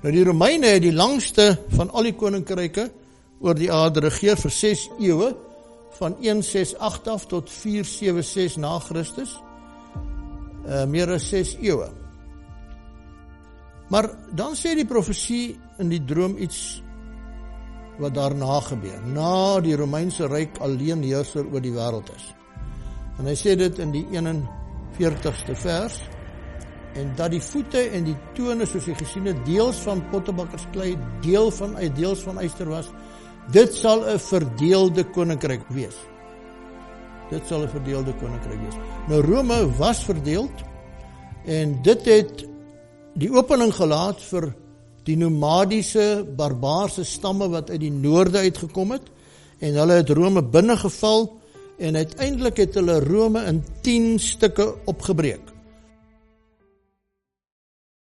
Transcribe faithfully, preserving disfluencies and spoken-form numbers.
Nou die Romeine het die langste van al die koninkryke oor die aarde regeer vir ses eeue, van een ses agt af tot vier sewe ses na Christus, uh, meer as ses eeue. Maar dan sê die profesie in die droom iets wat daarna gebeur, na die Romeinse ryk alleen heerser oor die wêreld is. En hy sê dit in die eenenveertigste vers, en dat die voete en die tone, soos jy gesien het, deels van pottebakkersklei, deel van uit deels van yster was, dit sal 'n verdeelde koninkryk wees. Dit sal 'n verdeelde koninkryk wees. Nou Rome was verdeeld, en dit het die opening gelaat vir die nomadiese, barbaarse stamme wat uit die noorde uitgekom het, en hulle het Rome binnengeval, en uiteindelik het hulle Rome in tien stukke opgebreek.